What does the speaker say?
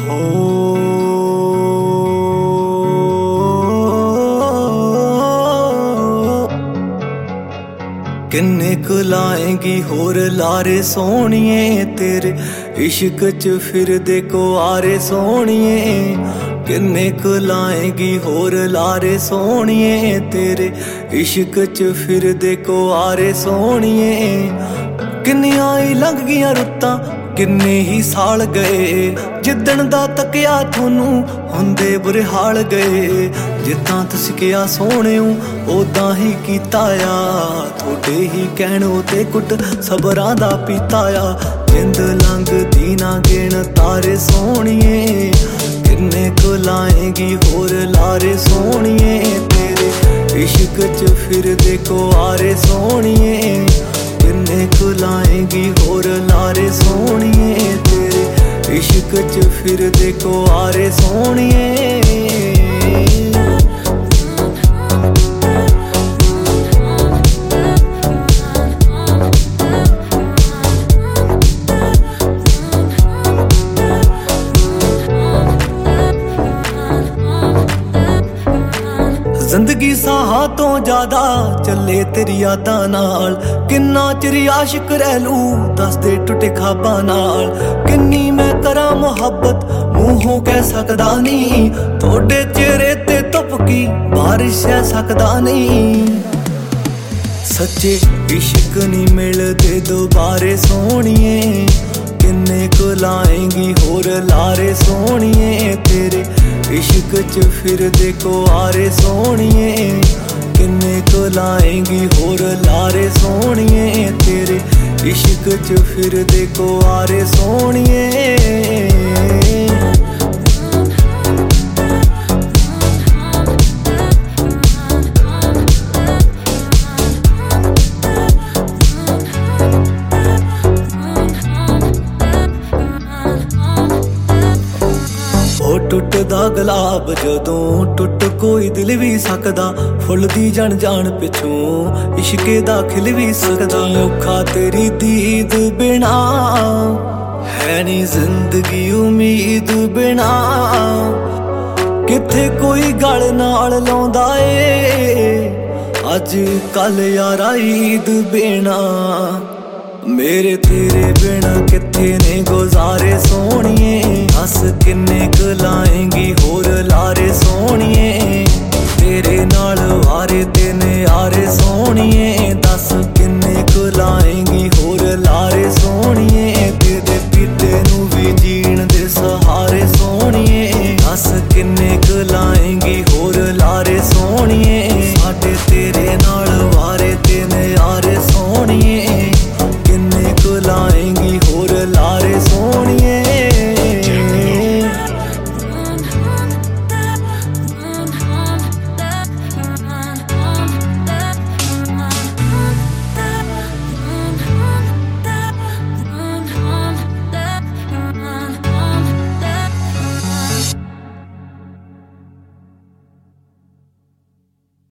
हो किन्ने क लाएंगी होर लारे सोहणिए तेरे इश्क च फिरदे कुआरे सोहणिए किन्ने क लाएंगी होर लारे सोहणिए तेरे इश्क च फिरदे कुआरे सोहणिए किन्नियां ही लंघ गियां रुत्तां किन्ने ही साल गए जिद्दण दा तकिया थोनू हुंदे बुरे हाल गए जिद्दां तुस किया सोहणेओ ओदां ही कीता आ थोड़े ही कहणो ते कुट सबरां दा पीता आ जिंद लंघदी ना गिण तारे सोहणिए किन्ने क लाएंगी होर लारे सोहणिए तेरे इश्क च फिरदे कुआरे सोहणिए किन्ने क लाएंगी होर लारे सोहणिए तेरे इश्क च फिरदे कुआरे सोहणिए जिंदगी साहां तो ज्यादा चले तेरी यादां नाल किन्ना चिर आशिक रह लू दस दे टुटे खाबां नाल किन्नी मैं करा मुहब्बत मूहों कह सकदा नहीं थोड़े चेहरे ते तुपकी बारिश है सकदा नहीं सच्चे इश्क नहीं मिलदे दोबारे सोहणिए किन्ने क लाएंगी होर लारे सोहणिए तेरे इश्क च फिरदे कुआरे सोहणिए किन्ने क लाएंगी होर लारे सोहणिए तेरे इश्क च फिरदे कुआरे सोहणिए टुटदा गुलाब जदों टुट कोई दिल भी सकदा फुल दी जन जान पिछों इश्के दा खिल भी सकदा औखा तेरी दीद बिना है नी जिंदगी उम्मीद बिना किथे कोई गल नाल लाउंदा ए अज कल यारा ईद बिना मेरे तेरे बिना किथे ने गुजारे सोहणी